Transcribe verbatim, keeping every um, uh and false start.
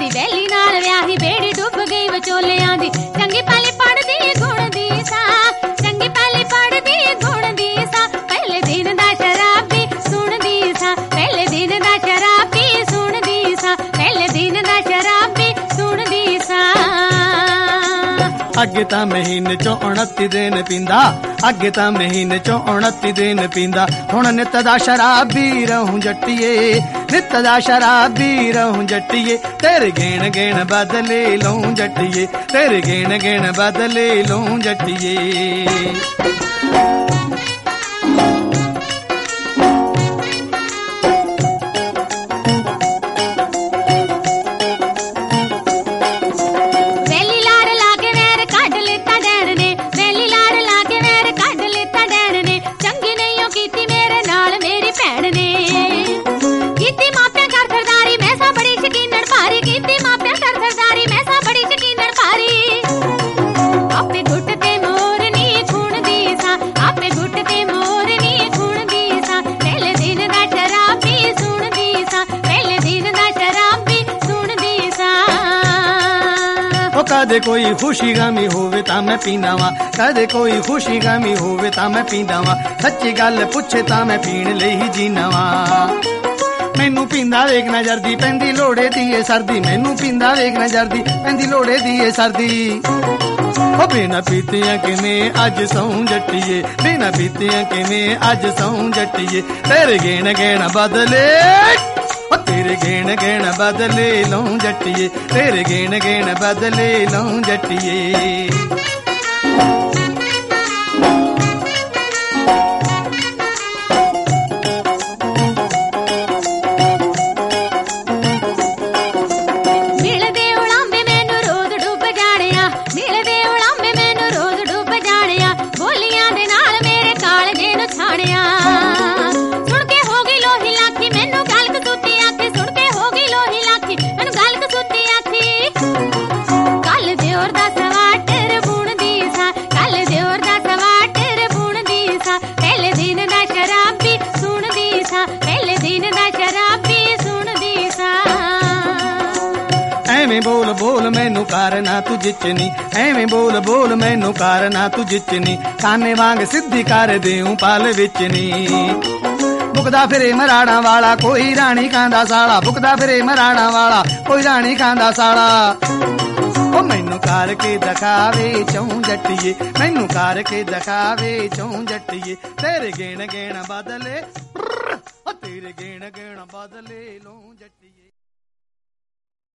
ਦੀ ਵੈਲੀ ਨਾਲ ਵਿਆਹੀ ਬੇੜੀ ਡੁੱਬ ਗਈ ਵਿਚੋਲਿਆਂ ਦੀ ਚੰਗੀ ਭਲੀ ਪੜਦੀ ਗੁਣ ਦੀ ਸਾ ਚੰਗੀ ਭਲੀ ਪੜਦੀ ਗੁਣ ਦੀ ਸਾ ਪਹਿਲੇ ਦਿਨ ਦਾ ਸ਼ਰਾਬੀ ਸੁਣਦੀ ਸਾ ਪਹਿਲੇ ਦਿਨ ਦਾ ਸ਼ਰਾਬੀ ਸੁਣਦੀ ਸਾ ਪਹਿਲੇ ਦਿਨ ਦਾ ਸ਼ਰਾਬੀ ਸੁਣਦੀ ਸਾ ਅੱਗੇ ਤਾਂ ਮਹੀਨੇ ਚੋਂ ਉਨੱਤੀ ਦਿਨ ਪੀਂਦਾ ਅੱਗੇ ਤਾਂ ਮਹੀਨੇ ਚੋਂ ਉਨੱਤੀ ਦਿਨ ਪੀਂਦਾ ਹੁਣ ਨਿੱਤ ਦਾ ਸ਼ਰਾਬੀ ਰਹੂੰ ਜੱਟੀਏ ਨਿੱਤ ਦਾ ਸ਼ਰਾਬੀ ਰਹੂੰ ਜੱਟੀਏ ਤੇਰੇ ਗੇਣ ਗੇਣ ਬਦਲੇ ਲਊਂ ਜੱਟੀਏ ਤੇਰੇ ਗੇਣ ਗੇਣ ਬਦਲੇ ਲਊਂ ਜੱਟੀਏ ਕਦੇ ਕੋਈ ਖੁਸ਼ੀ ਗਮੀ ਹੋਵੇ ਤਾਂ ਮੈਂ ਪੀਂਦਾ ਵਾਂ ਕਦੇ ਕੋਈ ਖੁਸ਼ੀ ਗਮੀ ਹੋਵੇ ਤਾਂ ਮੈਂ ਪੀਂਦਾ ਵਾਂ ਸੱਚੀ ਗੱਲ ਪੁੱਛੇ ਤਾਂ ਮੈਂ ਪੀਣ ਲਈ ਹੀ ਜੀਨਾ ਵਾਂ ਮੈਨੂੰ ਪੀਂਦਾ ਵੇਖ ਨਜ਼ਰ ਦੀ ਪੈਂਦੀ ਲੋੜੇ ਦੀ ਏ ਸਰਦੀ ਮੈਨੂੰ ਪੀਂਦਾ ਵੇਖ ਨਜ਼ਰ ਦੀ ਪੈਂਦੀ ਲੋੜੇ ਦੀ ਏ ਸਰਦੀ ਉਹ ਬਿਨਾ ਪੀਤਿਆਂ ਕਿਵੇਂ ਅੱਜ ਸੌਂ ਜੱਟੀਏ ਬਿਨਾ ਪੀਤਿਆਂ ਕਿਵੇਂ ਅੱਜ ਸੌਂ ਜੱਟੀਏ ਤੇਰੇ ਗੇਣ ਗੇਣ ਬਦਲੇ ਤੇਰੇ ਗੇਣ ਗੇਣ ਬਦਲੇ ਲਊਂ ਜੱਟੀਏ ਤੇਰੇ ਗੇਣ ਗੇਣ ਬਦਲੇ ਲਊਂ ਜੱਟੀਏ ਐਵੇਂ ਬੋਲ ਬੋਲ ਮੈਨੂੰ ਕਰ ਨਾ ਤੂੰ ਜਿੱਚਨੀ ਐਵੇਂ ਬੋਲ ਬੋਲ ਮੈਨੂੰ ਕਰ ਨਾ ਤੂੰ ਜਿੱਚਨੀ ਕਾਨੇ ਵਾਂਗ ਸਿੱਧੀ ਕਰ ਦੇਉ ਪਾਲ ਵਿੱਚ ਨੀ ਬੁਕਦਾ ਫਿਰੇ ਮਰਾੜਾਂ ਵਾਲਾ ਕੋਈ ਰਾਣੀ ਕਾਂਦਾ ਸਾਲਾ ਬੁਕਦਾ ਫਿਰੇ ਮਰਾੜਾਂ ਵਾਲਾ ਕੋਈ ਰਾਣੀ ਕਾਂਦਾ ਸਾਲਾ ਉਹ ਮੈਨੂੰ ਕਰਕੇ ਦਿਖਾਵੇ ਚੌਂ ਜੱਟੀਏ ਮੈਨੂੰ ਕਰਕੇ ਦਿਖਾਵੇ ਚੌਂ ਜੱਟੀਏ ਤੇਰੇ ਗੇਣ ਗੇਣ ਬਦਲੇ ਤੇਰੇ ਗੇਣ ਗੇਣ ਬਦਲੇ ਲਊਂ ਜੱਟੀਏ।